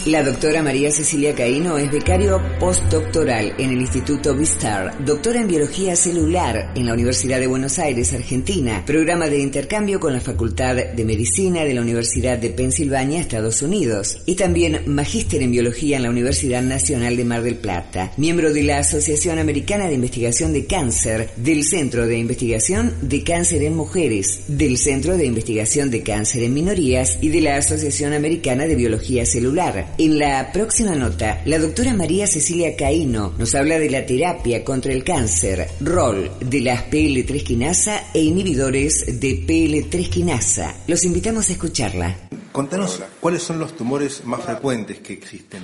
La doctora María Cecilia Caíno es becario postdoctoral en el Instituto Vistar, doctora en Biología Celular en la Universidad de Buenos Aires, Argentina, programa de intercambio con la Facultad de Medicina de la Universidad de Pensilvania, Estados Unidos, y también magíster en Biología en la Universidad Nacional de Mar del Plata, miembro de la Asociación Americana de Investigación de Cáncer, del Centro de Investigación de Cáncer en Mujeres, del Centro de Investigación de Cáncer en Minorías y de la Asociación Americana de Biología Celular. En la próxima nota, la doctora María Cecilia Caíno nos habla de la terapia contra el cáncer, rol de las PL3 quinasa e inhibidores de PL3 quinasa. Los invitamos a escucharla. Contanos cuáles son los tumores más frecuentes que existen.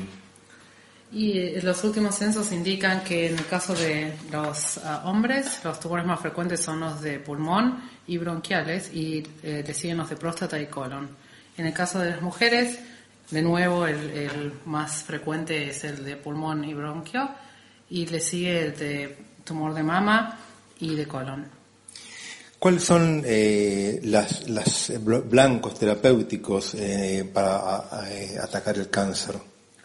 Y los últimos censos indican que en el caso de los hombres, los tumores más frecuentes son los de pulmón y bronquiales, y le siguen los de próstata y colon. En el caso de las mujeres, de nuevo, el más frecuente es el de pulmón y bronquio, y le sigue el de tumor de mama y de colon. ¿Cuáles son los blancos terapéuticos para atacar el cáncer?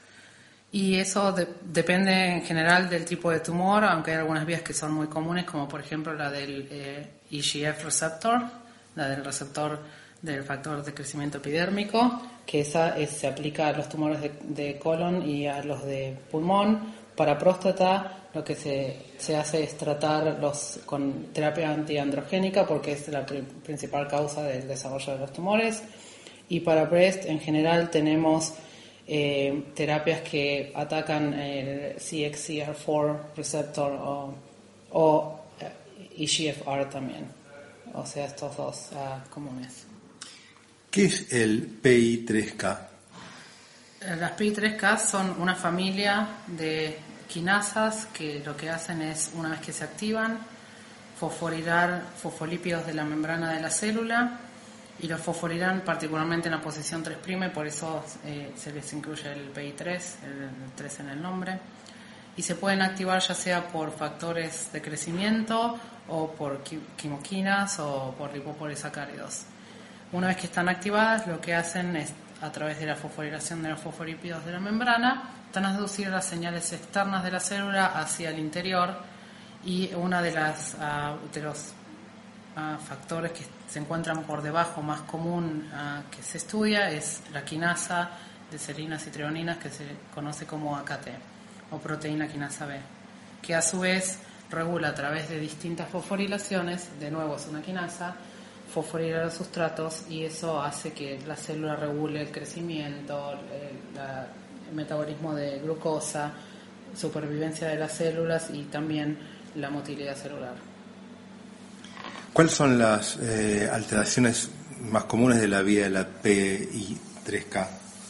Y eso depende en general del tipo de tumor, aunque hay algunas vías que son muy comunes, como por ejemplo la del EGF receptor, la del receptor del factor de crecimiento epidérmico, que se aplica a los tumores de colon y a los de pulmón. Para próstata lo que se hace es tratarlos con terapia antiandrogénica, porque es la principal causa del desarrollo de los tumores. Y para breast en general tenemos terapias que atacan el CXCR4 receptor o EGFR también, o sea, estos dos comunes. ¿Qué es el PI3K? Las PI3K son una familia de quinasas que lo que hacen es, una vez que se activan, fosforilar fosfolípidos de la membrana de la célula, y los fosforilan particularmente en la posición 3', por eso se les incluye el PI3, el 3 en el nombre, y se pueden activar ya sea por factores de crecimiento o por quimoquinas o por lipopolisacáridos. Una vez que están activadas, lo que hacen es, a través de la fosforilación de los fosfolípidos de la membrana, transducir las señales externas de la célula hacia el interior, y una de los factores que se encuentran por debajo más común que se estudia es la quinasa de serinas y treoninas, que se conoce como AKT o proteína quinasa B, que a su vez regula a través de distintas fosforilaciones, de nuevo es una quinasa, fosforilar los sustratos, y eso hace que la célula regule el crecimiento, el metabolismo de glucosa, supervivencia de las células y también la motilidad celular. ¿Cuáles son las alteraciones más comunes de la vía de la PI3K?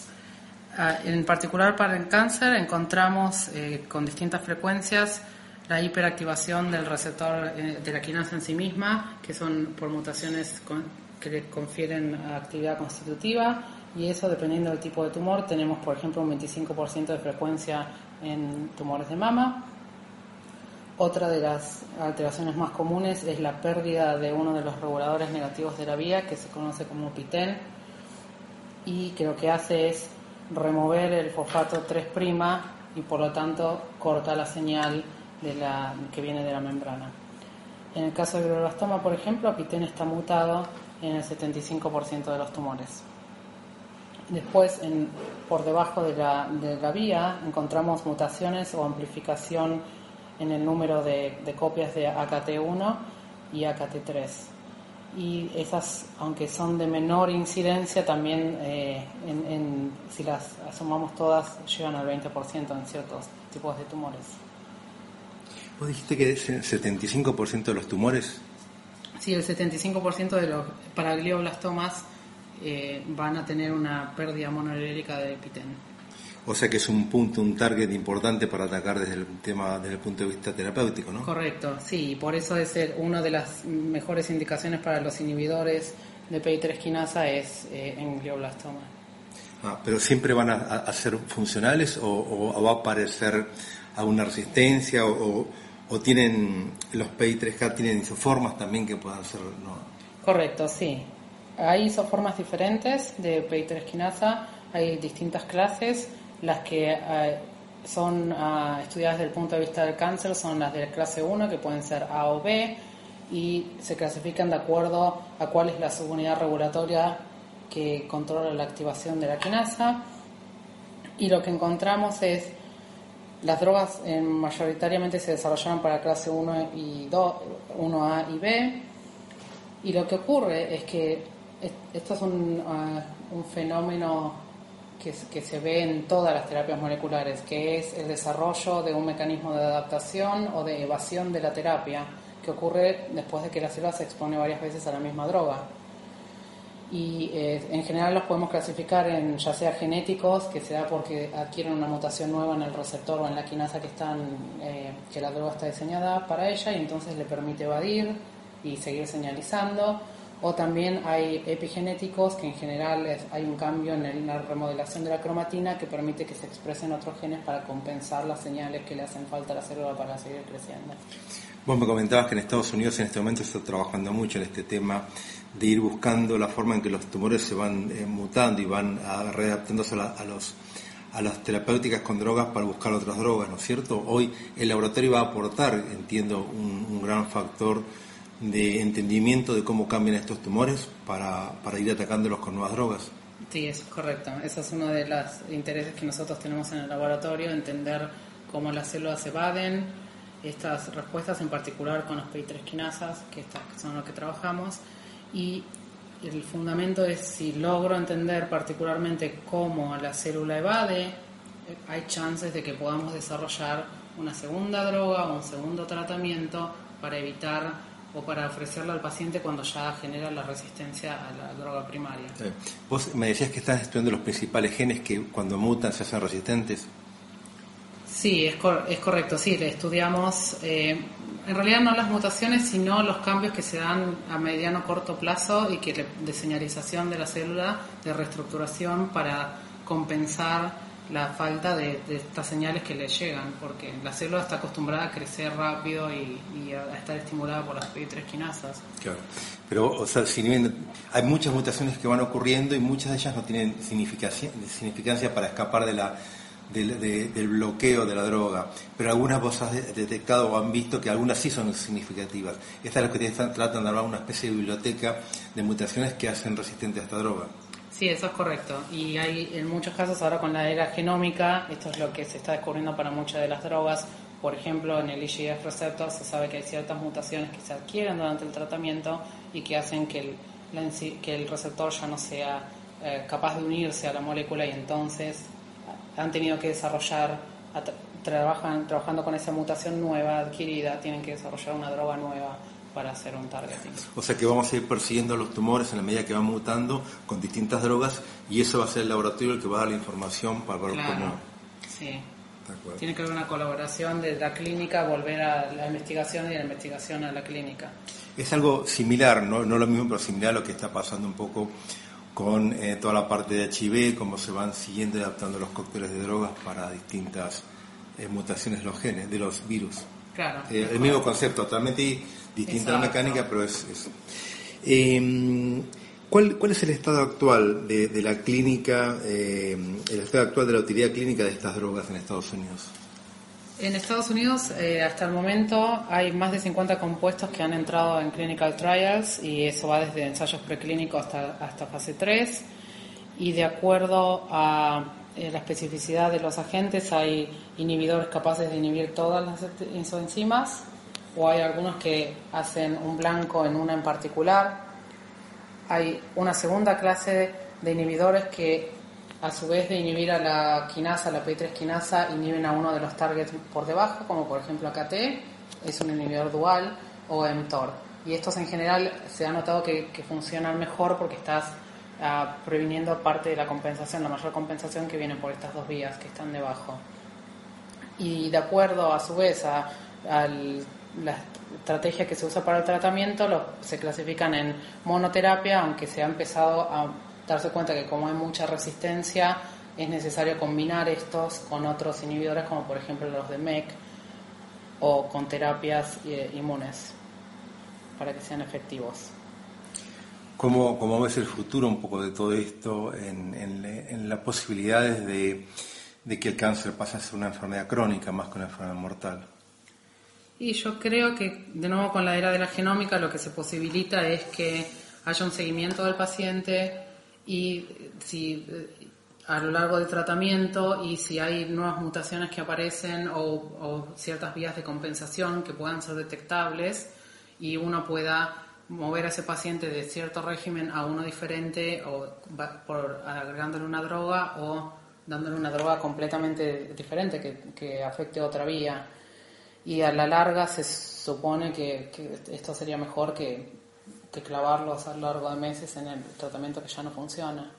En particular para el cáncer encontramos con distintas frecuencias la hiperactivación del receptor de la quinasa en sí misma, que son por mutaciones que le confieren actividad constitutiva, y eso dependiendo del tipo de tumor. Tenemos por ejemplo un 25% de frecuencia en tumores de mama. Otra de las alteraciones más comunes es la pérdida de uno de los reguladores negativos de la vía, que se conoce como PTEN, y que lo que hace es remover el fosfato 3' y por lo tanto corta la señal que viene de la membrana. En el caso del glioblastoma, por ejemplo, PTEN está mutado en el 75% de los tumores. Después, por debajo de la vía, encontramos mutaciones o amplificación en el número de copias de AKT1 y AKT3. Y esas, aunque son de menor incidencia, también si las sumamos todas, llegan al 20% en ciertos tipos de tumores. ¿Vos dijiste que es el 75% de los tumores? Sí, el 75% para glioblastomas van a tener una pérdida monoallélica de PTEN. O sea que es un target importante para atacar desde el punto de vista terapéutico, ¿no? Correcto, sí, por eso es una de las mejores indicaciones para los inhibidores de PI3 quinasa es en glioblastoma. ¿Pero siempre van a ser funcionales o va a aparecer alguna resistencia o tienen los PI3K tienen isoformas también que puedan ser, ¿no? Correcto, sí. Hay isoformas diferentes de PI3 quinasa, hay distintas clases. Las que son estudiadas desde el punto de vista del cáncer son las de clase 1, que pueden ser A o B, y se clasifican de acuerdo a cuál es la subunidad regulatoria que controla la activación de la quinasa. Y lo que encontramos es las drogas mayoritariamente se desarrollaron para clase 1 y 2, 1A y B, y lo que ocurre es que esto es un fenómeno que se ve en todas las terapias moleculares, que es el desarrollo de un mecanismo de adaptación o de evasión de la terapia, que ocurre después de que la célula se expone varias veces a la misma droga. Y en general los podemos clasificar en ya sea genéticos, que se da porque adquieren una mutación nueva en el receptor o en la quinasa que la droga está diseñada para ella, y entonces le permite evadir y seguir señalizando. O también hay epigenéticos, que en general hay un cambio en la remodelación de la cromatina que permite que se expresen otros genes para compensar las señales que le hacen falta a la célula para seguir creciendo. Vos me comentabas que en Estados Unidos en este momento se está trabajando mucho en este tema de ir buscando la forma en que los tumores se van mutando y van readaptándose a las terapéuticas con drogas para buscar otras drogas, ¿no es cierto? Hoy el laboratorio va a aportar, entiendo, un gran factor de entendimiento de cómo cambian estos tumores para ir atacándolos con nuevas drogas. Sí, eso es correcto. Ese es uno de los intereses que nosotros tenemos en el laboratorio, entender cómo las células evaden estas respuestas, en particular con los PI3 quinasas, que son los que trabajamos. Y el fundamento es, si logro entender particularmente cómo la célula evade, hay chances de que podamos desarrollar una segunda droga o un segundo tratamiento para evitar o para ofrecerlo al paciente cuando ya genera la resistencia a la droga primaria. Vos me decías que estás estudiando los principales genes que cuando mutan se hacen resistentes. Sí, es correcto, sí, le estudiamos, en realidad no las mutaciones, sino los cambios que se dan a mediano corto plazo y que de señalización de la célula, de reestructuración para compensar la falta de estas señales que le llegan, porque la célula está acostumbrada a crecer rápido y a estar estimulada por las PI3 quinasas. Claro, pero o sea, si bien hay muchas mutaciones que van ocurriendo y muchas de ellas no tienen significancia para escapar del bloqueo de la droga, pero algunas vos has detectado o han visto que algunas sí son significativas. Esta es lo que tratan de hablar, una especie de biblioteca de mutaciones que hacen resistente a esta droga. Sí, eso es correcto. Y hay en muchos casos ahora con la era genómica, esto es lo que se está descubriendo para muchas de las drogas. Por ejemplo, en el IGF receptor se sabe que hay ciertas mutaciones que se adquieren durante el tratamiento y que hacen que el receptor ya no sea capaz de unirse a la molécula, y entonces han tenido que desarrollar, trabajando con esa mutación nueva adquirida, tienen que desarrollar una droga nueva para hacer un targeting. O sea que vamos a ir persiguiendo los tumores en la medida que van mutando con distintas drogas, y eso va a ser el laboratorio el que va a dar la información para ver cómo. Sí. Tiene que haber una colaboración de la clínica, volver a la investigación y de la investigación a la clínica. Es algo similar, no lo mismo, pero similar a lo que está pasando un poco con toda la parte de HIV, cómo se van siguiendo y adaptando los cócteles de drogas para distintas mutaciones de los genes, de los virus. Claro. El mismo concepto, totalmente distinta la mecánica, pero es eso. ¿Cuál es el estado actual de la clínica, el estado actual de la utilidad clínica de estas drogas en Estados Unidos? En Estados Unidos, hasta el momento, hay más de 50 compuestos que han entrado en clinical trials, y eso va desde ensayos preclínicos hasta fase 3. Y de acuerdo a la especificidad de los agentes, hay inhibidores capaces de inhibir todas las isoenzimas, o hay algunos que hacen un blanco en una en particular. Hay una segunda clase de inhibidores que, a su vez de inhibir a la quinasa, la PI3 quinasa, inhiben a uno de los targets por debajo, como por ejemplo AKT, es un inhibidor dual, o mTOR. Y estos en general se ha notado que funcionan mejor porque estás previniendo parte de la compensación, la mayor compensación que viene por estas dos vías que están debajo. Y de acuerdo a su vez a la estrategia que se usa para el tratamiento, se clasifican en monoterapia, aunque se ha empezado a darse cuenta que como hay mucha resistencia, es necesario combinar estos con otros inhibidores, como por ejemplo los de MEK, o con terapias inmunes, para que sean efectivos. ¿Cómo ves el futuro un poco de todo esto en las posibilidades de de que el cáncer pasa a ser una enfermedad crónica más que una enfermedad mortal? Y yo creo que, de nuevo, con la era de la genómica, lo que se posibilita es que haya un seguimiento del paciente y si a lo largo del tratamiento, y si hay nuevas mutaciones que aparecen o ciertas vías de compensación que puedan ser detectables, y uno pueda mover a ese paciente de cierto régimen a uno diferente, o por agregándole una droga o dándole una droga completamente diferente que afecte otra vía. Y a la larga se supone que esto sería mejor que clavarlos a lo largo de meses en el tratamiento que ya no funciona.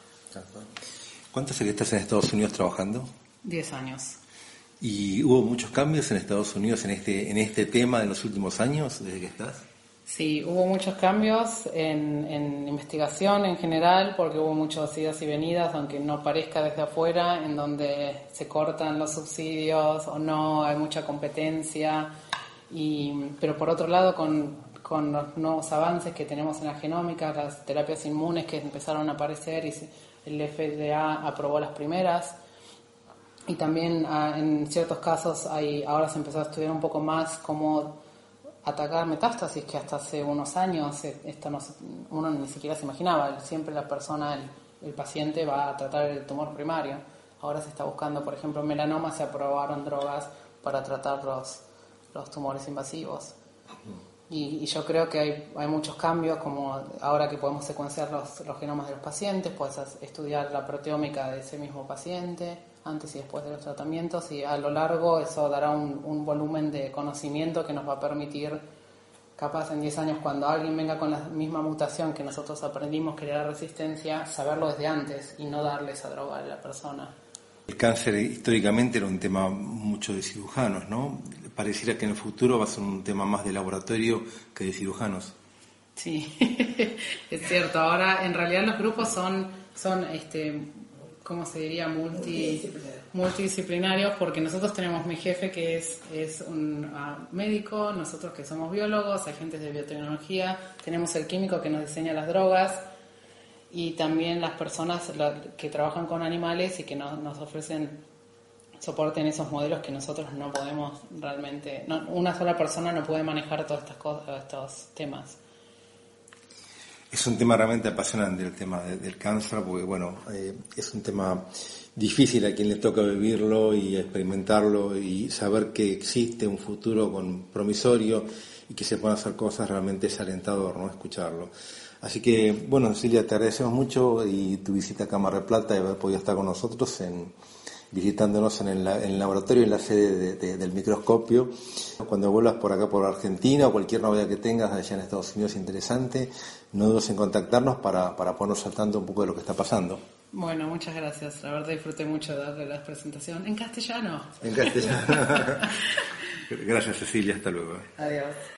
¿Cuánto hace que estás en Estados Unidos trabajando? 10 años. ¿Y hubo muchos cambios en Estados Unidos en este tema en los últimos años, desde que estás? Sí, hubo muchos cambios en investigación en general, porque hubo muchas idas y venidas, aunque no parezca desde afuera, en donde se cortan los subsidios o no, hay mucha competencia. Pero por otro lado, con los nuevos avances que tenemos en la genómica, las terapias inmunes que empezaron a aparecer y el FDA aprobó las primeras. Y también en ciertos casos ahora se empezó a estudiar un poco más cómo atacar metástasis, que hasta hace unos años uno ni siquiera se imaginaba. Siempre la persona, el paciente va a tratar el tumor primario. Ahora se está buscando, por ejemplo, en melanoma se aprobaron drogas para tratar los tumores invasivos. Y yo creo que hay muchos cambios, como ahora que podemos secuenciar los genomas de los pacientes, puedes estudiar la proteómica de ese mismo paciente antes y después de los tratamientos, y a lo largo eso dará un volumen de conocimiento que nos va a permitir, capaz en 10 años, cuando alguien venga con la misma mutación que nosotros aprendimos que era la resistencia, saberlo desde antes y no darle esa droga a la persona. El cáncer históricamente era un tema mucho de cirujanos, ¿no? Pareciera que en el futuro va a ser un tema más de laboratorio que de cirujanos. Sí, es cierto. Ahora, en realidad, los grupos son ¿cómo se diría? Multidisciplinarios, porque nosotros tenemos mi jefe que es un médico, nosotros que somos biólogos, agentes de biotecnología, tenemos el químico que nos diseña las drogas, y también las personas que trabajan con animales y que nos ofrecen soporte en esos modelos que nosotros no podemos realmente, una sola persona no puede manejar todas estas cosas, estos temas. Es un tema realmente apasionante el tema del cáncer, porque bueno, es un tema difícil a quien le toca vivirlo y experimentarlo y saber que existe un futuro promisorio y que se pueden hacer cosas, realmente es alentador, ¿no? Escucharlo. Así que, bueno, Cecilia, te agradecemos mucho y tu visita acá a Mar del Plata y haber podido estar con nosotros visitándonos en el laboratorio, en la sede del microscopio. Cuando vuelvas por acá por Argentina o cualquier novedad que tengas allá en Estados Unidos interesante, no dudes en contactarnos para ponernos al tanto un poco de lo que está pasando. Bueno, muchas gracias. La verdad disfruté mucho de darle la presentación en castellano. En castellano. Gracias, Cecilia. Hasta luego. Adiós.